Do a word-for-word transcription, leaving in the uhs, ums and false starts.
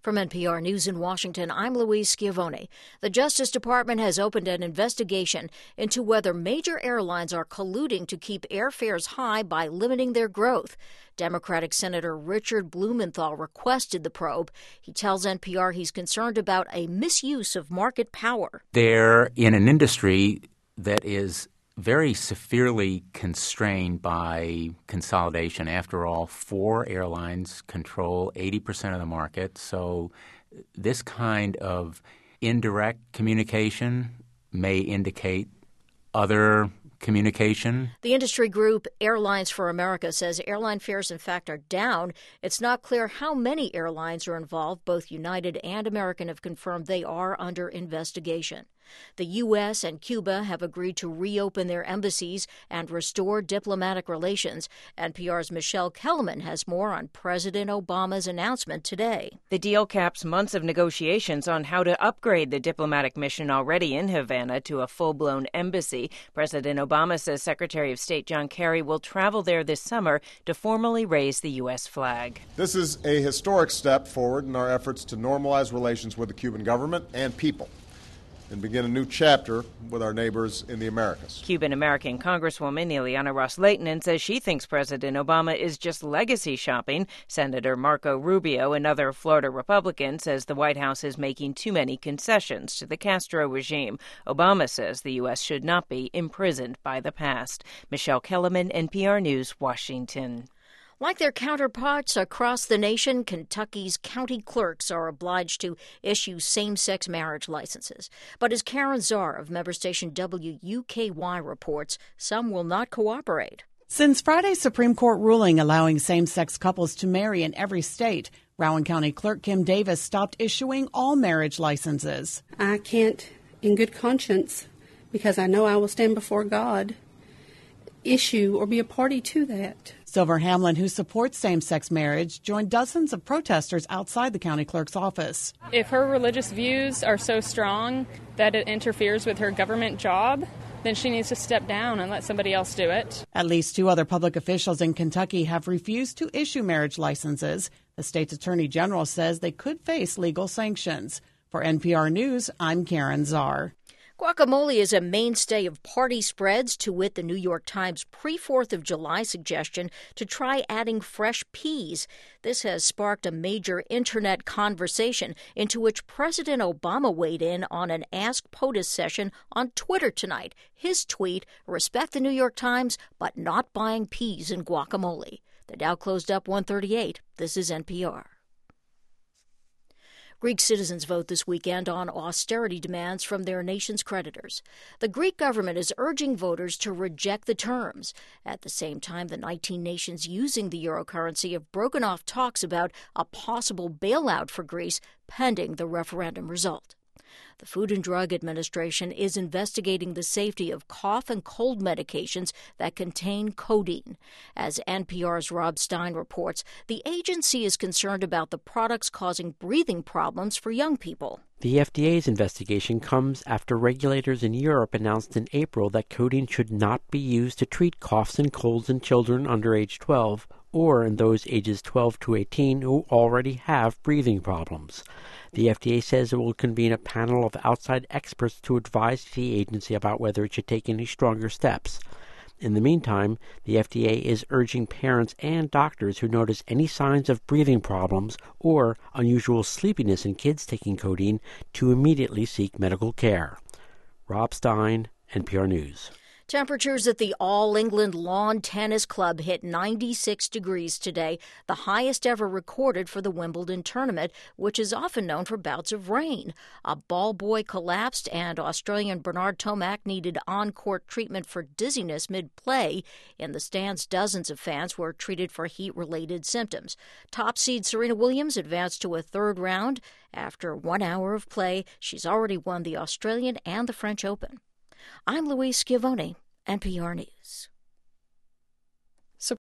From N P R News in Washington, I'm Louise Schiavone. The Justice Department has opened an investigation into whether major airlines are colluding to keep airfares high by limiting their growth. Democratic Senator Richard Blumenthal requested the probe. He tells N P R he's concerned about a misuse of market power. They're in an industry that is very severely constrained by consolidation. After all, four airlines control eighty percent of the market. So this kind of indirect communication may indicate other communication. The industry group Airlines for America says airline fares, in fact, are down. It's not clear how many airlines are involved. Both United and American have confirmed they are under investigation. The U S and Cuba have agreed to reopen their embassies and restore diplomatic relations. N P R's Michelle Kellerman has more on President Obama's announcement today. The deal caps months of negotiations on how to upgrade the diplomatic mission already in Havana to a full-blown embassy. President Obama says Secretary of State John Kerry will travel there this summer to formally raise the U S flag. This is a historic step forward in our efforts to normalize relations with the Cuban government and people, and begin a new chapter with our neighbors in the Americas. Cuban-American Congresswoman Ileana Ros-Lehtinen says she thinks President Obama is just legacy shopping. Senator Marco Rubio, another Florida Republican, says the White House is making too many concessions to the Castro regime. Obama says the U S should not be imprisoned by the past. Michelle Kellerman, N P R News, Washington. Like their counterparts across the nation, Kentucky's county clerks are obliged to issue same-sex marriage licenses. But as Karen Czar of member station W U K Y reports, some will not cooperate. Since Friday's Supreme Court ruling allowing same-sex couples to marry in every state, Rowan County Clerk Kim Davis stopped issuing all marriage licenses. I can't, in good conscience, because I know I will stand before God, issue or be a party to that. Silver Hamlin, who supports same-sex marriage, joined dozens of protesters outside the county clerk's office. If her religious views are so strong that it interferes with her government job, then she needs to step down and let somebody else do it. At least two other public officials in Kentucky have refused to issue marriage licenses. The state's attorney general says they could face legal sanctions. For N P R News, I'm Karen Czar. Guacamole is a mainstay of party spreads, to wit the New York Times pre-fourth of July suggestion to try adding fresh peas. This has sparked a major internet conversation into which President Obama weighed in on an Ask POTUS session on Twitter tonight. His tweet, "Respect the New York Times, but not buying peas in guacamole." The Dow closed up one thirty-eight. This is N P R. Greek citizens vote this weekend on austerity demands from their nation's creditors. The Greek government is urging voters to reject the terms. At the same time, the nineteen nations using the euro currency have broken off talks about a possible bailout for Greece pending the referendum result. The Food and Drug Administration is investigating the safety of cough and cold medications that contain codeine. As N P R's Rob Stein reports, the agency is concerned about the products causing breathing problems for young people. The F D A's investigation comes after regulators in Europe announced in April that codeine should not be used to treat coughs and colds in children under age twelve or in those ages twelve to eighteen who already have breathing problems. The F D A says it will convene a panel of outside experts to advise the agency about whether it should take any stronger steps. In the meantime, the F D A is urging parents and doctors who notice any signs of breathing problems or unusual sleepiness in kids taking codeine to immediately seek medical care. Rob Stein, N P R News. Temperatures at the All England Lawn Tennis Club hit ninety-six degrees today, the highest ever recorded for the Wimbledon tournament, which is often known for bouts of rain. A ball boy collapsed, and Australian Bernard Tomac needed on-court treatment for dizziness mid-play. In the stands, dozens of fans were treated for heat-related symptoms. Top seed Serena Williams advanced to a third round. After one hour of play, she's already won the Australian and the French Open. I'm Louise Schiavone, N P R News.